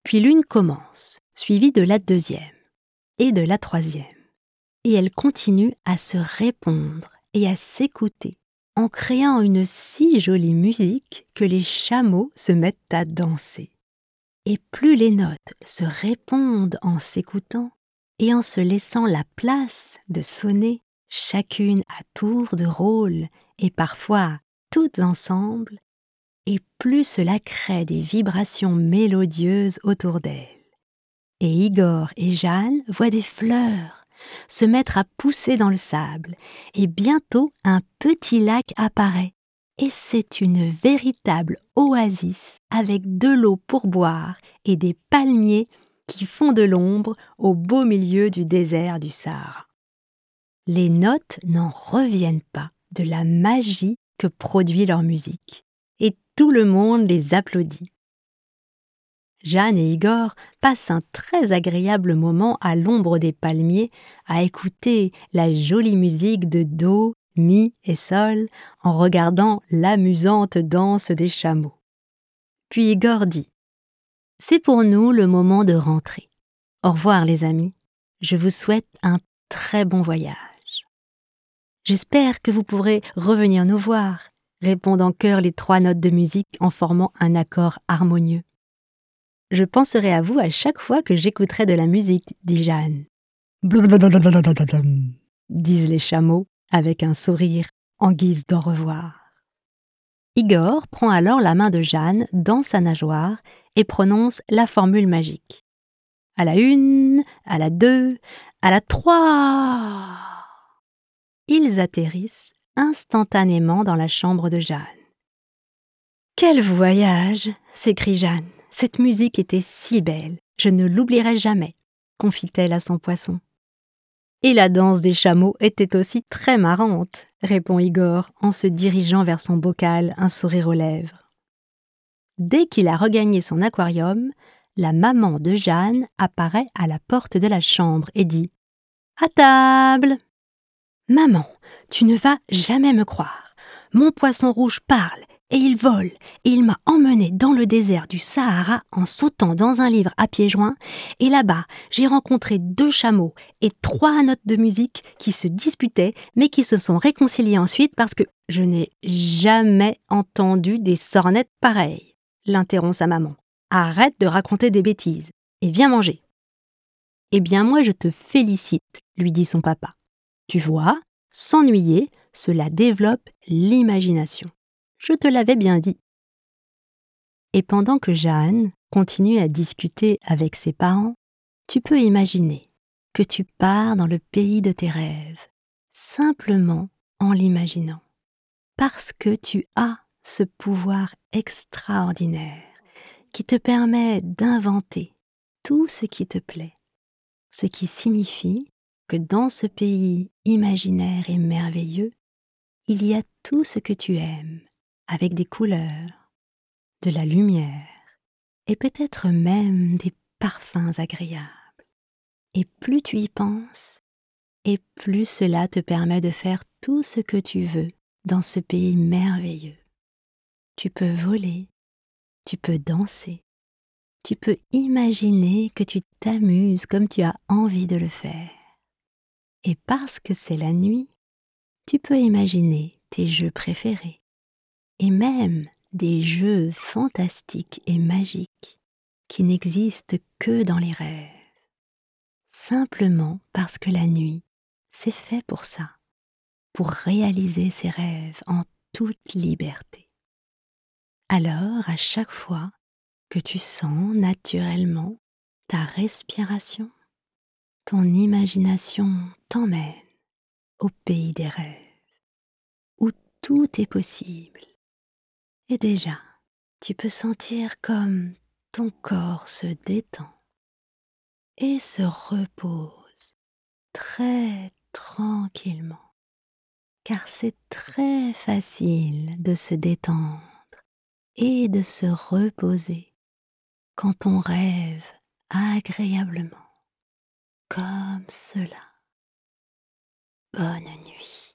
Puis l'une commence, suivie de la deuxième et de la troisième. Et elle continue à se répondre et à s'écouter en créant une si jolie musique que les chameaux se mettent à danser. Et plus les notes se répondent en s'écoutant et en se laissant la place de sonner, chacune à tour de rôle et parfois toutes ensemble, et plus cela crée des vibrations mélodieuses autour d'elles. Et Igor et Jeanne voient des fleurs se mettre à pousser dans le sable, et bientôt un petit lac apparaît, et c'est une véritable oasis avec de l'eau pour boire et des palmiers qui font de l'ombre au beau milieu du désert du Sahara. Les notes n'en reviennent pas de la magie que produit leur musique, et tout le monde les applaudit. Jeanne et Igor passent un très agréable moment à l'ombre des palmiers à écouter la jolie musique de Do, Mi et Sol en regardant l'amusante danse des chameaux. Puis Igor dit « C'est pour nous le moment de rentrer. Au revoir les amis, je vous souhaite un très bon voyage. » « J'espère que vous pourrez revenir nous voir, » répondent en chœur les 3 notes de musique en formant un accord harmonieux. « Je penserai à vous à chaque fois que j'écouterai de la musique, » dit Jeanne. « Blablabla, disent les chameaux avec un sourire en guise d'au revoir. Igor prend alors la main de Jeanne dans sa nageoire et prononce la formule magique. À la 1, à la 2, à la 3. Ils atterrissent instantanément dans la chambre de Jeanne. « Quel voyage !» s'écrie Jeanne. « Cette musique était si belle, je ne l'oublierai jamais », confie-t-elle à son poisson. « Et la danse des chameaux était aussi très marrante », répond Igor en se dirigeant vers son bocal, un sourire aux lèvres. Dès qu'il a regagné son aquarium, la maman de Jeanne apparaît à la porte de la chambre et dit « À table !» « Maman, tu ne vas jamais me croire. Mon poisson rouge parle et il vole et il m'a emmené dans le désert du Sahara en sautant dans un livre à pieds joints et là-bas, j'ai rencontré 2 chameaux et 3 notes de musique qui se disputaient mais qui se sont réconciliés ensuite parce que je n'ai jamais entendu des sornettes pareilles, » l'interrompt sa maman. « Arrête de raconter des bêtises et viens manger. » « Eh bien moi je te félicite, » lui dit son papa. « Tu vois, s'ennuyer, cela développe l'imagination. Je te l'avais bien dit. » Et pendant que Jeanne continue à discuter avec ses parents, tu peux imaginer que tu pars dans le pays de tes rêves, simplement en l'imaginant, parce que tu as ce pouvoir extraordinaire qui te permet d'inventer tout ce qui te plaît, ce qui signifie que dans ce pays imaginaire et merveilleux, il y a tout ce que tu aimes, avec des couleurs, de la lumière et peut-être même des parfums agréables. Et plus tu y penses, et plus cela te permet de faire tout ce que tu veux dans ce pays merveilleux. Tu peux voler, tu peux danser, tu peux imaginer que tu t'amuses comme tu as envie de le faire. Et parce que c'est la nuit, tu peux imaginer tes jeux préférés et même des jeux fantastiques et magiques qui n'existent que dans les rêves. Simplement parce que la nuit, c'est fait pour ça, pour réaliser ses rêves en toute liberté. Alors, à chaque fois que tu sens naturellement ta respiration, ton imagination t'emmène au pays des rêves, où tout est possible. Et déjà, tu peux sentir comme ton corps se détend et se repose très tranquillement, car c'est très facile de se détendre et de se reposer quand on rêve agréablement, comme cela. Bonne nuit.